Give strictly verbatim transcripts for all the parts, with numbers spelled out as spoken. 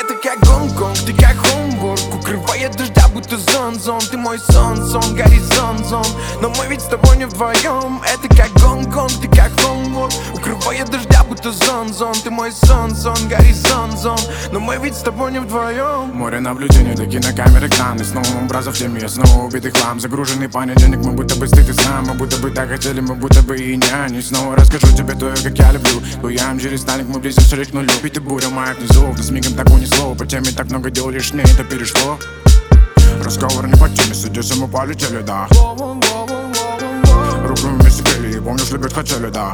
Это как Гонконг, ты как Хомбург, укрывает дождя, будто зон-зон. Ты мой сон-сон, горизонт-зон, но мы ведь с тобой не вдвоем. Это как Гонконг, ты как Хомбург, укрывает дождя, будто зон-зон. Ты мой сон-сон, горизонт-зон, но мы ведь с тобой не вдвоем. Море наблюдений, до кинокамеры экраны. Снова образов в теме, я снова убитый хлам. Загруженный понедельник, мы будто бы стыд и сам. Мы будто бы так хотели, мы будто бы и не они. Снова расскажу тебе то, как я люблю. Буям через сталик, мы близимся к нулю. Ведь и буря моя внизу, да с мигом так унесло. По теме так много дел лишь не это перешло. Разговор не по теме, судись, мы полетели, да. Руку вместе пели, помнишь, любят хотели, да.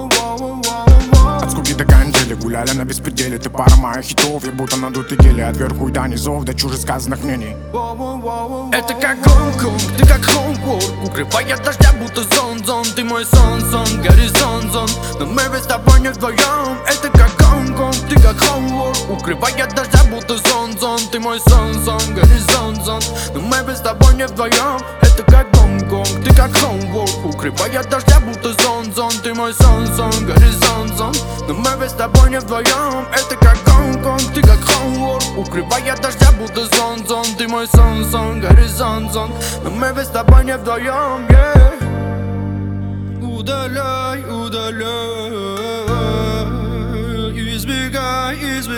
От скуки до кандели, гуляли на беспределе. Ты пара моих хитов, я будто надутый гели. От верху и до низов, до чужих сказанных мнений. Это как Гонконг, ты как Хомбург, укрывает дождя, будто зон-зон. Ты мой сон-сон, горизонт-зон, но мы ведь с тобой не вдвоем. Это как Гонконг, ты как Хомбург, укрывает дождя, будто зон-зон. Ты мой сон-сон, горизонт-зон, но мы ведь с тобой не вдвоем. Это как Гонконг, ты как Хомбург, укрывает дождя, будто зон-зон. Ты мой сон-сон, горизонт-зон, но мы ведь с тобой не вдвоем. Это как Гонконг, ты как Хомбург, укрывает дождя, будто зон-зон. Ты мой сон-сон, горизонт-зон, но мы ведь с тобой не вдвоем, yeah. Удаляй, удаляй, избегай,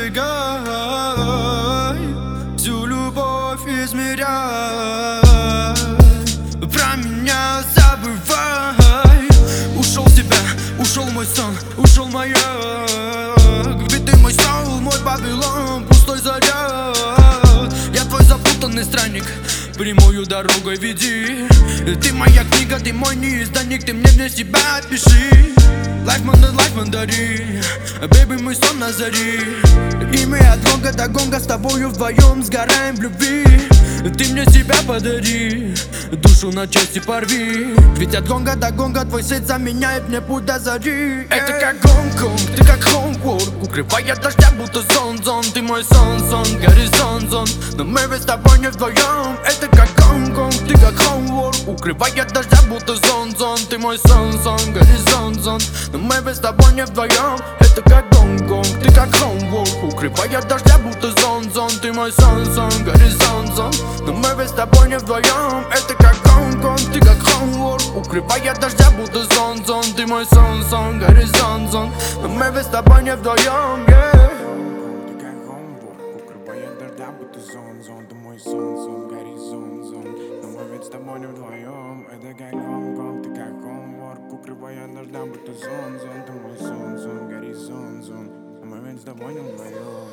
избегай, всю любовь измеряй, про меня забывай. Ушел в тебя, ушел мой сон, ушел маяк. Ведь ты мой сон, мой Вавилон, пустой заряд. Я твой запутанный странник, прямую дорогой веди. Ты моя книга, ты мой неизданник, ты мне для себя пиши. Лайф мандар, лайф мандари, бэйби, мой сон на зари. И мы от гонга до гонга с тобою вдвоем сгораем в любви. Ты мне себя подари, душу на части порви. Ведь от гонга до гонга твой свет заменяет мне путь до зари. Это как Гонконг, ты как Хомбург, укрывает дождя, будто зон-зон. Ты мой сон-сон, горизонт-зон, но мы ведь с тобой не вдвоем. Это как Гонконг, ты как Хомбург, укрывает дождя, будто зон-зон. Ты мой сон-сон, горизонт-зон, но мы ведь с тобой не вдвоем. Это как Гонконг, ты как Хомбург, укрывает дождя, будто зон-зон. Ты мой сон-сон, горизонт-зон, но мы ведь с тобой не вдвоем. Это как Гонконг, ты как Хомбург, укрывает дождя, будто зон-зон. Ты мой сон-сон, горизонт-зон, но мы ведь с тобой не вдвоем, yeah. Ты как Хомбург, укрывает дождя, будто зон-зон. Ты мой сон-сон, горизонт-зон, но мы ведь с тобой не вдвоем. Это как Гонконг, ты как Хомбург, укрывает дождя, будто зон-зон. Ты мой сон-сон, горизонт-зон, но мы ведь с тобой не вдвоем.